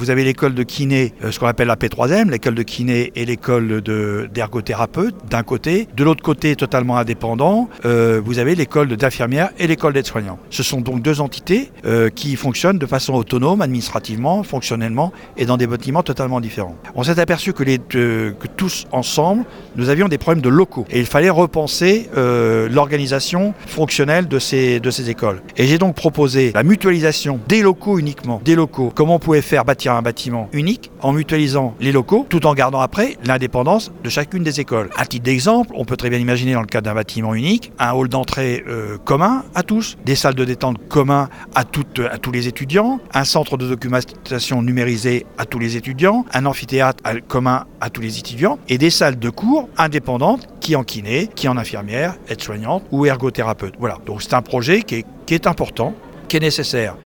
vous avez l'école de kiné, ce qu'on appelle la P3M, l'école de kiné et l'école d'ergothérapeute d'un côté. De l'autre côté, totalement indépendant, vous avez l'école d'infirmière et l'école d'aide-soignant. Ce sont donc deux entités qui fonctionnent de façon autonome, administrativement, fonctionnellement et dans des bâtiments totalement différents. On s'est aperçu que tous ensemble, nous avions des problèmes de locaux et il fallait repenser l'organisation fonctionnelle de ces écoles. Et j'ai donc proposé la mutualisation des locaux uniquement, des locaux. Comment on pouvait faire bâtir un bâtiment unique en mutualisant les locaux tout en gardant après l'indépendance de chacune des écoles. À titre d'exemple, on peut très bien imaginer dans le cadre d'un bâtiment unique, un hall d'entrée commun à tous, des salles de détente communs à tous les étudiants, un centre de documentation numérisé à tous les étudiants, un amphithéâtre commun à tous les étudiants et des salles de cours indépendantes qui en kiné, qui en infirmière, aide-soignante ou ergothérapeute. Voilà, donc c'est un projet qui est important, qui est nécessaire